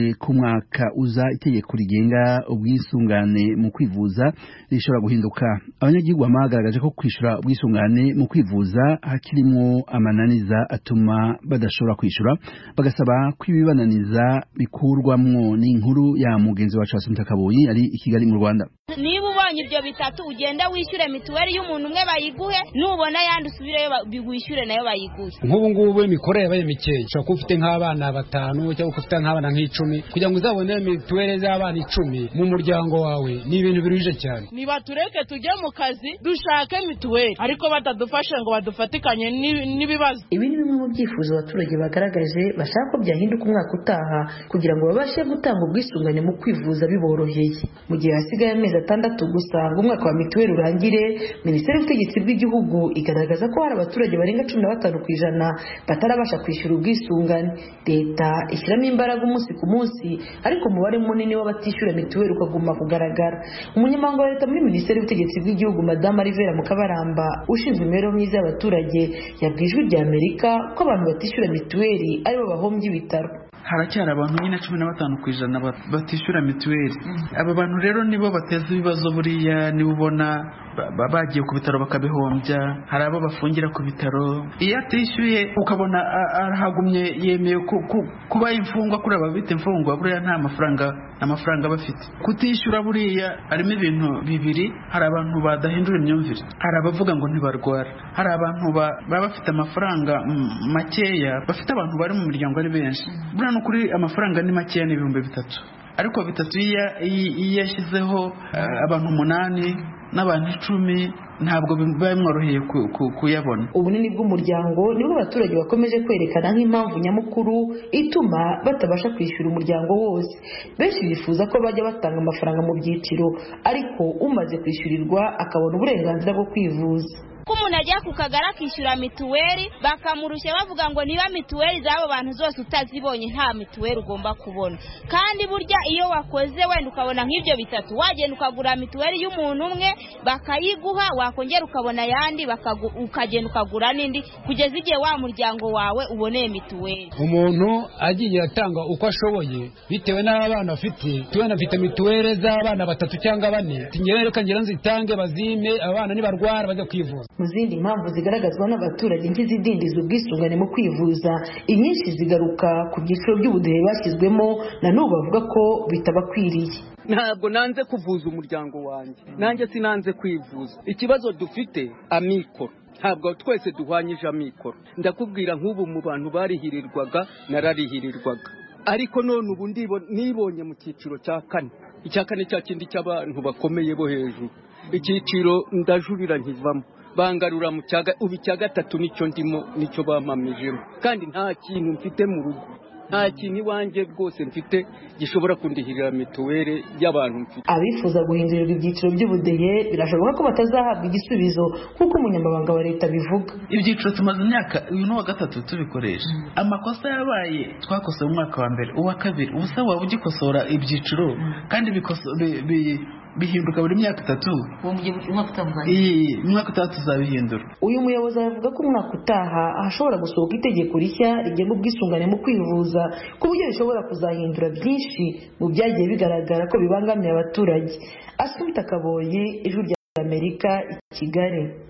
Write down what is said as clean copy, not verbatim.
ku mwaka uza itegeko rigenga ubwisungane mu kwivuza rishobora guhinduka. Abanyagihugu bagaragaje ko kwishura ubwisungane mu kwivuza hakirimo amananiza atuma badashobora kwishura, bagasaba ko ibibananiza bikurwamwo. N'inkuru ya mugenzi wacu Asumta Kaboyi ari i Kigali mu Rwanda. Niba ubonye ibyo bitatu ugenda wishyure mituweli y'umuntu umwe bayiguhe, nubona yandi usubireyo bigwishyure nayo bayiguhe. Nk'ubu ngubu imikorere yabaye mikeya, ushobora kuba ufite nk'abana 5 cyangwa ufite nk'abana 10 kugira ngo uzabone mituweli z'abana 10 mu muryango wawe ni ibintu biruje cyane. Niba tureke tujye mu kazi dushake mituweli ariko batadufashe ngo badufatikanye n'ibibazo. Ibi ni bimwe mu byifuzo abaturage bagaragaje bashaka ko byahinduka umwaka utaha kugira ngo babashe gutanga ubwisungane mu kwivuza biboroheye. Mu gihe hasigaye amezi 6 gusa ngo umwaka wa mituweli urangire, Minisiteri y'Ubutegetsi bw'Igihugu igaragaza ko hari abaturage barenga 15% batarabasha kwishyura ubwisungane. Leta ishyiramo imbaraga umunsi ku munsi, ariko umubare munini w'abatishyura mituweli ukaguma kugaragara. Umunyamabanga wa Leta muri Minisiteri y'Ubutegetsi bw'Igihugu Madame Rivera Mukabaramba ushinzwe imibereho myiza y'abaturage yabwiye Ijwi ry'Amerika ko abantu batishyura mituweli aribo bahombye ibitaro. Haracyari abantu nyine 15% batishyura mituweli. Aba bantu rero nibo bateza ibibazo buriya, niba ubona bagiye ku bitaro bakabihombya, hari abo bafungira ku bitaro. Iyo atishyuye ukabona arahagumye yemeye kuba imfungwa kuri ababita imfungwa, buriya nta mafaranga bafite. Kutishyura buriya harimo ibintu bibiri, hari abantu badahindura imyumvire, hari abavuga ngo ntibarwara, hari abantu baba bafite amafaranga makeya, bafite abantu bari mu miryango ari benshi. Buriya n'ukuri amafaranga ni makeya, ni 3,000, ariko 3 iyo yashyizeho abantu 8 n'abantu 10 ntabwo bimworoheye kuyabona. Ubunini bw'umuryango nibo abaturage bakomeje kwerekana nk'impamvu nyamukuru ituma batabasha kwishyura umuryango wose. Benshi bifuza ko bajya batanga amafaranga mu byiciro, ariko umaze kwishyurirwa akabona uburenganzira bwo kwivuza. Ko umuntu ajya ku kagari akishyura mituweli bakamurushya bavuga ngo niba mituweli z'abo bantu zose utazibonye nta mituweli ugomba kubona. Kandi burya iyo wakoze wenda ukabona nk'ibyo bitatu, wagenda ukagura mituweli y'umuntu umwe bakayiguha, wakongera ukabona yandi ukagenda ukagura n'indi kugeza igihe wa muryango wawe uboneye mituweli. Umuntu agiye atanga uko ashoboye bitewe n'abana afite. Tubana afite mituweli z'abana 3 cyangwa 4, tingere reka ngira nzitange bazime abana nibarwara bajya kwivuza. Mu zindi mpamvu zigaragazwa n'abaturage nk'izidindiza ubwisungane mu kwivuza, inyinshi zigaruka ku byiciro by'ubudehe bashyizwemo, na n'ubu bavuga ko bitabakwiriye. Ntabwo nanze kuvuza umuryango wanjye, nanjye sinanze kwivuza. Ikibazo dufite amikoro, ntabwo twese duhwanyije amikoro. Ndakubwira nk'ubu mu bantu barihirirwaga nararihirirwaga, ariko none ubu nibonye mu cyiciro cya 4. Icya 4 cya kindi cy'abantu bakomeye bo hejuru. Icyiciro ndajurira nkivamo, bangarura mu cyaga, ubu icya 3 nicyo ndimo, nicyo bampamijemo. Kandi nta kintu mfite mu rugo, nta kintu iwanjye rwose mfite gishobora kundihirira mituweli y'abantu mfite. Abifuza guhindurirwa ibyiciro by'ubudehe birashoboka ko batazahabwa igisubizo nk'uko umunyamabanga wa Leta bivuga. Ibyiciro tumaze imyaka uyu ni wa 3 tubikoresha. Amakosa yabaye twakosora mu mwaka wa mbere, uwa kabiri, ubusaba waba ugikosora ibyiciro kandi bihinduka buri myaka 3. Uwo mu mwaka utaha mwaka utaha tuzabihindura. Uyu muyobozi avuga ko umwaka utaha hashobora gusohoka itegeko rishya rigenga ubwisungane mu kwivuza, ku buryo bishobora kuzahindura byinshi mu byagiye bigaragara ko bibangamiye abaturage. Asumta Kaboyi, Ijwi ry'Amerika, i Kigali.